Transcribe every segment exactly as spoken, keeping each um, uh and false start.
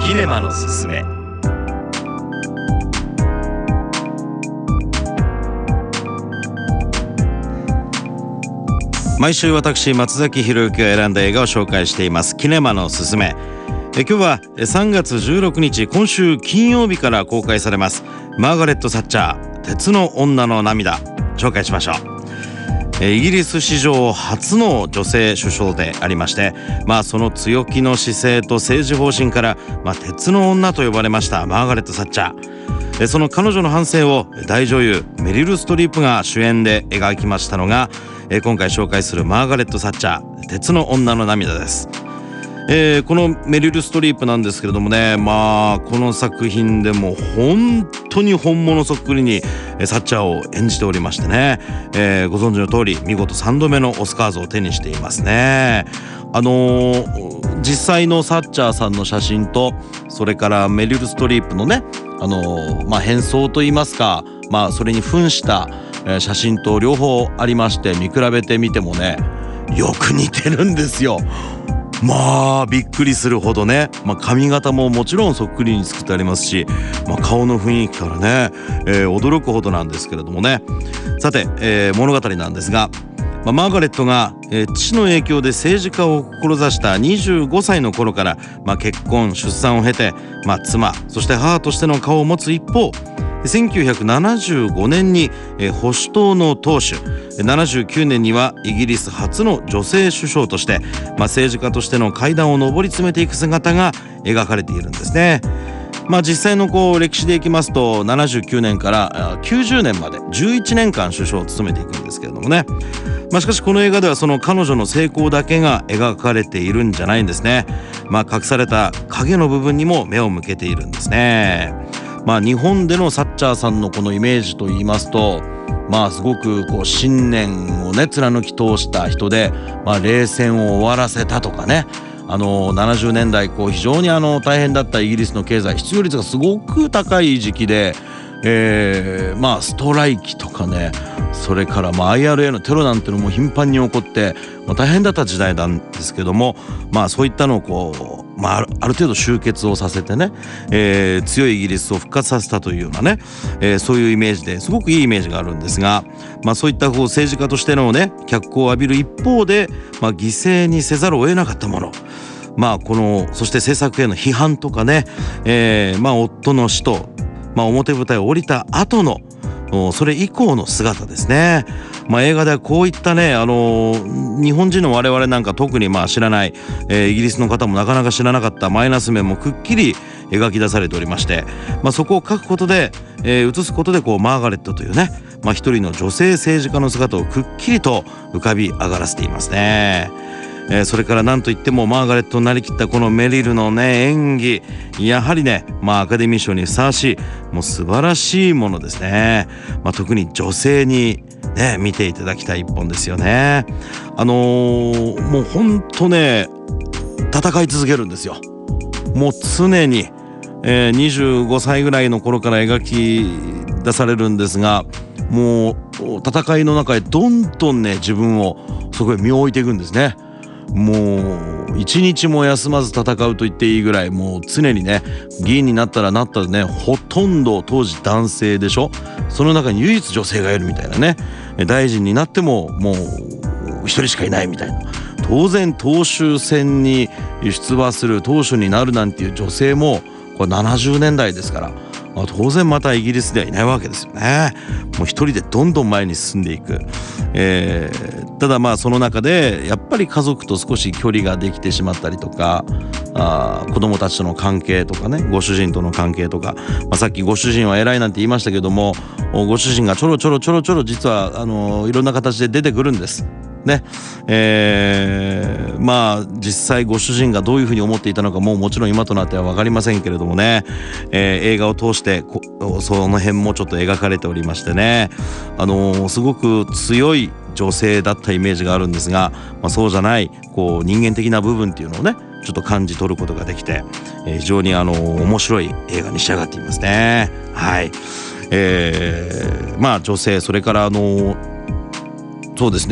キネマのすすめ。毎週私松崎ひろゆきが選んだ映画を紹介していますキネマのすすめ。え今日はさんがつじゅうろくにち、今週金曜日から公開されますマーガレット・サッチャー鉄の女の涙、紹介しましょう。イギリス史上初の女性首相でありまして、まあ、その強気の姿勢と政治方針から、まあ、鉄の女と呼ばれましたマーガレット・サッチャー。その彼女の半生を大女優メリル・ストリープが主演で描きましたのが、今回紹介するマーガレット・サッチャー鉄の女の涙です。えー、このメリル・ストリープなんですけれどもね、まあこの作品でも本当に本物そっくりにサッチャーを演じておりましてね、えー、ご存知の通り見事さんどめのオスカー像を手にしていますね。あのー、実際のサッチャーさんの写真と、それからメリル・ストリープのね、あのーまあ、変装といいますか、まあ、それに扮した写真と両方ありまして、見比べてみてもね、よく似てるんですよ。まあびっくりするほどね、まあ、髪型ももちろんそっくりに作ってありますし、まあ、顔の雰囲気からね、えー、驚くほどなんですけれどもね。さて、えー、物語なんですが、まあ、マーガレットが、えー、父の影響で政治家を志したにじゅうごさいの頃から、まあ、結婚出産を経て、まあ、妻そして母としての顔を持つ一方、せんきゅうひゃくななじゅうごねんに保守党の党首、ななじゅうきゅうねんにはイギリス初の女性首相として、まあ、政治家としての階段を上り詰めていく姿が描かれているんですね。まあ、実際のこう歴史でいきますと、ななじゅうきゅうねんからきゅうじゅうねんまでじゅういちねんかん首相を務めていくんですけれどもね。まあ、しかしこの映画ではその彼女の成功だけが描かれているんじゃないんですね。まあ、隠された影の部分にも目を向けているんですね。まあ、日本でのサッチャーさんのこのイメージといいますと、まあすごくこう信念をね貫き通した人で、まあ、冷戦を終わらせたとかね、あのななじゅうねんだいこう非常にあの大変だったイギリスの経済失業率がすごく高い時期で、えー、まあストライキとかね、それからまあ アイアールエー のテロなんてのも頻繁に起こって、まあ、大変だった時代なんですけども、まあそういったのをこう、まあ、ある程度終結をさせてね、えー、強いイギリスを復活させたというようなね、えー、そういうイメージですごくいいイメージがあるんですが、まあ、そういったこう政治家としてのね脚光を浴びる一方で、まあ、犠牲にせざるを得なかったもの、まあこのそして政策への批判とかね、えー、まあ夫の死と、まあ、表舞台を降りた後のそれ以降の姿ですね。まあ、映画ではこういったね、あのー、日本人の我々なんか特にまあ知らない、えー、イギリスの方もなかなか知らなかったマイナス面もくっきり描き出されておりまして、まあ、そこを描くことで、えー、映すことでこうマーガレットというね、まあ、一人の女性政治家の姿をくっきりと浮かび上がらせていますね。えー、それから何といってもマーガレットになりきったこのメリルのね演技、やはりね、まあ、アカデミー賞にふさわしいもう素晴らしいものですね。まあ、特に女性にね見ていただきたい一本ですよね。あのー、もうほんとね戦い続けるんですよ。もう常に、えー、にじゅうごさいぐらいの頃から描き出されるんですが、もう戦いの中へどんどんね自分をそこへ身を置いていくんですね。もう一日も休まず戦うと言っていいぐらい、もう常にね議員になったらなったらね、ほとんど当時男性でしょ、その中に唯一女性がいるみたいなね、大臣になってももう一人しかいないみたいな、当然党首選に出馬する党首になるなんていう女性もこれななじゅうねんだいですから、まあ、当然またイギリスではいないわけですよね。もう一人でどんどん前に進んでいく、えー、ただまあその中でやっぱり家族と少し距離ができてしまったりとか、あ子供たちとの関係とかね、ご主人との関係とか、まあ、さっきご主人は偉いなんて言いましたけども、ご主人がちょろちょろちょろちょろ実はあのいろんな形で出てくるんですね。えー、まあ実際ご主人がどういうふうに思っていたのかももちろん今となっては分かりませんけれどもね、えー、映画を通してこその辺もちょっと描かれておりましてね、あのー、すごく強い女性だったイメージがあるんですが、まあ、そうじゃないこう人間的な部分っていうのをねちょっと感じ取ることができて、えー、非常にあのー、面白い映画に仕上がっていますね。はい、えー、まあ女性、それからあのー、そうですね、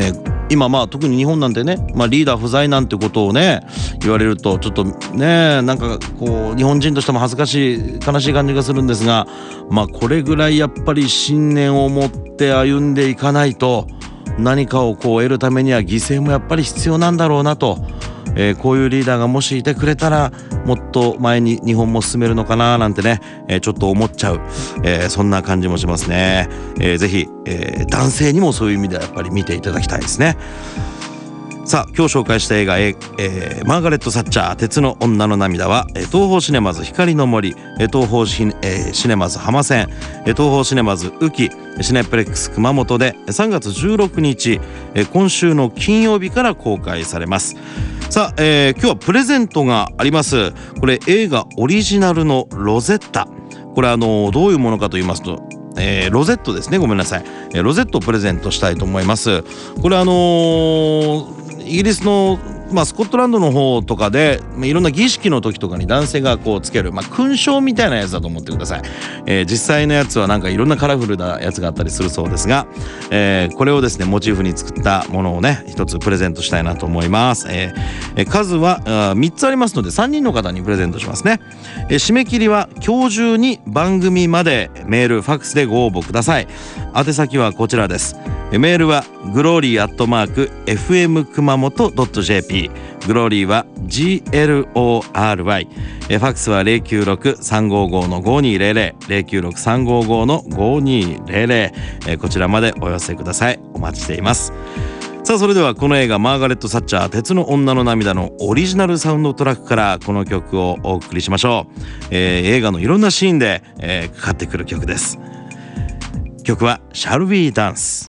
今まあ特に日本なんてね、まあ、リーダー不在なんてことをね言われるとちょっとねなんかこう日本人としても恥ずかしい悲しい感じがするんですが、まあこれぐらいやっぱり信念を持って歩んでいかないと何かをこう得るためには犠牲もやっぱり必要なんだろうなと、えー、こういうリーダーがもしいてくれたらもっと前に日本も進めるのかななんてね、えー、ちょっと思っちゃう、えー、そんな感じもしますね。えー、ぜひ、えー、男性にもそういう意味ではやっぱり見ていただきたいですね。さあ今日紹介した映画、えー、マーガレット・サッチャー鉄の女の涙は東宝シネマズ光の森、東宝シネ、えー、シネマズ浜線、東宝シネマズ宇城、シネプレックス熊本でさんがつじゅうろくにち、今週の金曜日から公開されます。さあ、えー、今日はプレゼントがあります。これ映画オリジナルのロゼッタ、これあのどういうものかと言いますと、えー、ロゼットですね、ごめんなさい、えー、ロゼットをプレゼントしたいと思います。これあのーイギリスの、まあ、スコットランドの方とかで、まあ、いろんな儀式の時とかに男性がこうつける、まあ、勲章みたいなやつだと思ってください。えー、実際のやつはなんかいろんなカラフルなやつがあったりするそうですが、えー、これをですねモチーフに作ったものをね一つプレゼントしたいなと思います。えー、数はみっつありますのでさんにんの方にプレゼントしますね。えー、締め切りは今日中に番組までメールファックスでご応募ください。宛先はこちらです。メールはグローリーアットマーク エフエム 熊本 ドット ジェーピー、 グローリーは ジーエルオーアールワイ、 ファックスは ゼロきゅうろく さんごご ごにーゼロゼロ ゼロきゅうろく さんごご ごにーゼロゼロ、こちらまでお寄せください。お待ちしています。さあそれではこの映画マーガレット・サッチャー鉄の女の涙のオリジナルサウンドトラックからこの曲をお送りしましょう。えー、映画のいろんなシーンで、えー、かかってくる曲です。曲は Shall We Dance。